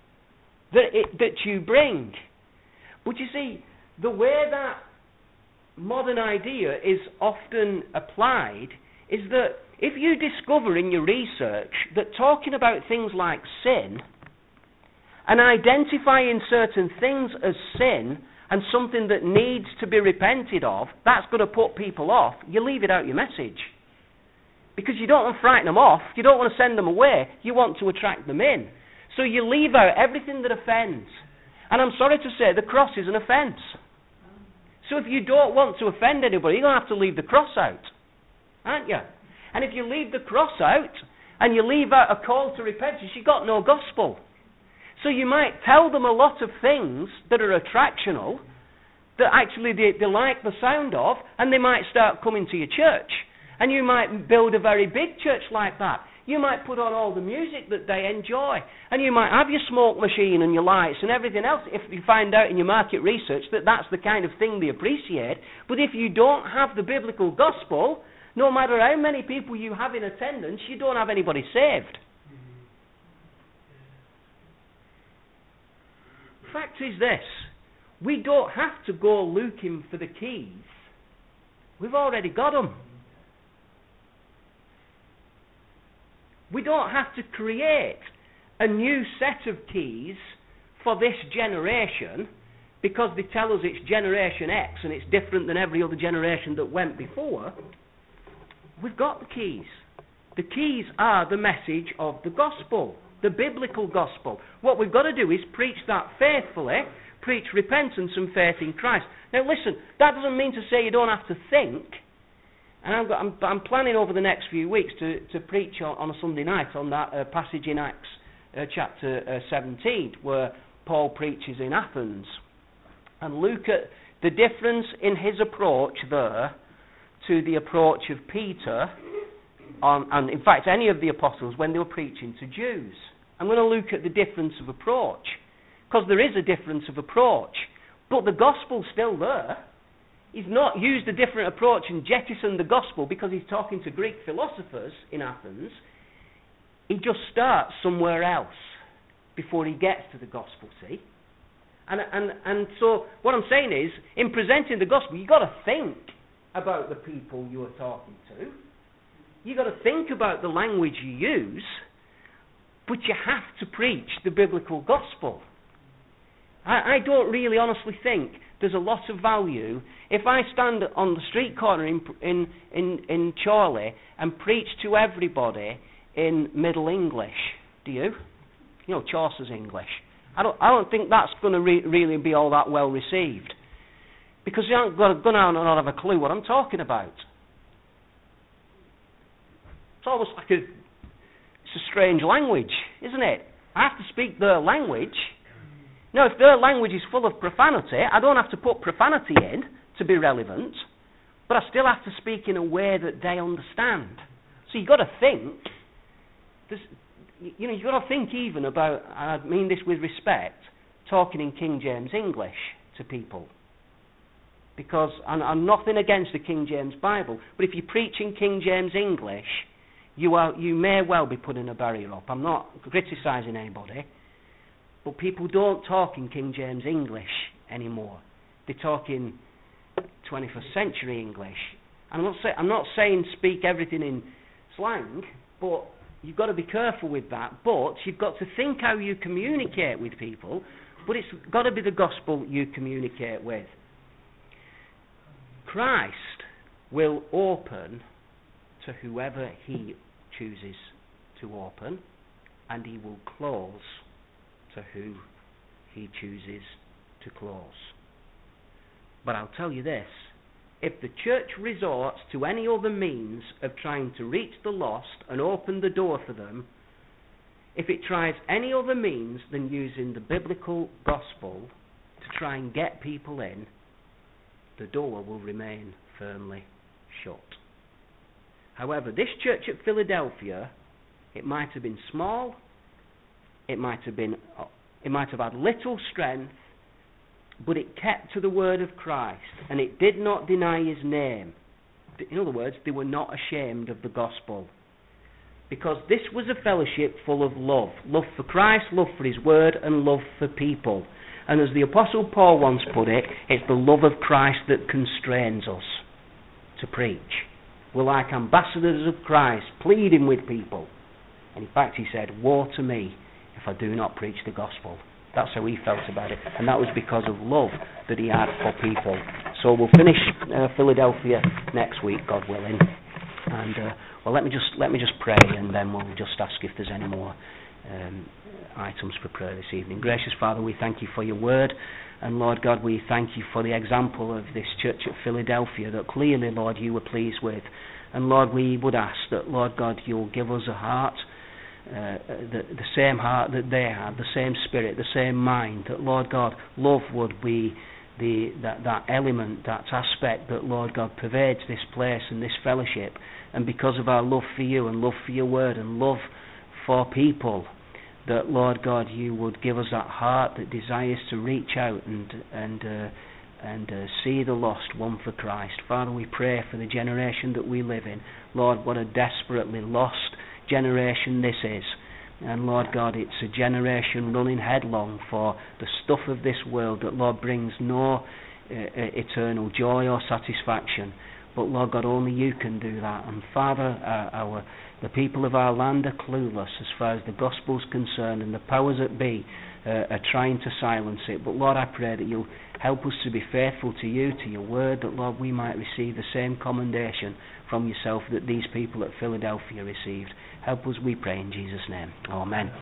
that you bring. But you see, the way that modern idea is often applied is that if you discover in your research that talking about things like sin and identifying certain things as sin and something that needs to be repented of, that's going to put people off, you leave it out your message. Because you don't want to frighten them off, you don't want to send them away, you want to attract them in. So you leave out everything that offends. And I'm sorry to say, the cross is an offence. So if you don't want to offend anybody, you're going to have to leave the cross out, aren't you? And if you leave the cross out, and you leave out a call to repentance, you've got no gospel. So you might tell them a lot of things that are attractional, that actually they like the sound of, and they might start coming to your church. And you might build a very big church like that. You might put on all the music that they enjoy. And you might have your smoke machine and your lights and everything else if you find out in your market research that that's the kind of thing they appreciate. But if you don't have the biblical gospel, no matter how many people you have in attendance, you don't have anybody saved. The fact is this: we don't have to go looking for the keys. We've already got them. We don't have to create a new set of keys for this generation, because they tell us it's Generation X and it's different than every other generation that went before, we've got the keys. The keys are the message of the gospel, the biblical gospel. What we've got to do is preach that faithfully, preach repentance and faith in Christ. Now listen, that doesn't mean to say you don't have to think. And I'm planning over the next few weeks to preach on a Sunday night on that passage in Acts chapter 17, where Paul preaches in Athens. And look at the difference in his approach there to the approach of Peter, and in fact any of the apostles when they were preaching to Jews. I'm going to look at the difference of approach, because there is a difference of approach, but the gospel's still there. He's not used a different approach and jettisoned the gospel because he's talking to Greek philosophers in Athens. He just starts somewhere else before he gets to the gospel, see? And so what I'm saying is, in presenting the gospel, you've got to think about the people you are talking to. You've got to think about the language you use, but you have to preach the biblical gospel. I don't really honestly think there's a lot of value if I stand on the street corner in Chorley and preach to everybody in Middle English. Do you? You know, Chaucer's English. I don't think that's going to really be all that well received, because you aren't going to not have a clue what I'm talking about. It's almost like it's a strange language, isn't it? I have to speak their language. Now, if their language is full of profanity, I don't have to put profanity in to be relevant, but I still have to speak in a way that they understand. So you've got to think. You've got to think even about, and I mean this with respect, talking in King James English to people. Because I'm nothing against the King James Bible, but if you preach in King James English, you may well be putting a barrier up. I'm not criticising anybody, but people don't talk in King James English anymore. They talk in 21st century English. And I'm not saying speak everything in slang, but you've got to be careful with that. But you've got to think how you communicate with people, but it's got to be the gospel you communicate with. Christ will open to whoever he chooses to open, and he will close to who he chooses to close. But I'll tell you this, if the church resorts to any other means of trying to reach the lost and open the door for them, if it tries any other means than using the biblical gospel to try and get people in, the door will remain firmly shut. However, this church at Philadelphia, it might have been small, it might have had little strength, but it kept to the word of Christ, and it did not deny his name. In other words, they were not ashamed of the gospel, because this was a fellowship full of love for Christ, love for his word, and love for people. And as the Apostle Paul once put it, it's the love of Christ that constrains us to preach. We're like ambassadors of Christ, pleading with people. And in fact, he said, woe to me if I do not preach the gospel. That's how he felt about it. And that was because of love that he had for people. So we'll finish Philadelphia next week, God willing. And let me just pray, and then we'll just ask if there's any more items for prayer this evening. Gracious Father, we thank you for your word, and Lord God, we thank you for the example of this church at Philadelphia that clearly, Lord, you were pleased with. And Lord, we would ask that, Lord God, you'll give us a heart, the same heart that they had, the same spirit, the same mind, that, Lord God, love would be that element, that aspect that, Lord God, pervades this place and this fellowship. And because of our love for you and love for your word and love for people, that, Lord God, you would give us that heart that desires to reach out and see the lost won for Christ. Father, we pray for the generation that we live in. Lord, what a desperately lost generation this is. And Lord God, it's a generation running headlong for the stuff of this world that, Lord, brings no eternal joy or satisfaction. But Lord God, only you can do that. And Father, the people of our land are clueless as far as the gospel's concerned, and the powers that be are trying to silence it. But Lord, I pray that you'll help us to be faithful to you, to your word, that Lord, we might receive the same commendation from yourself that these people at Philadelphia received. Help us, we pray, in Jesus' name. Amen.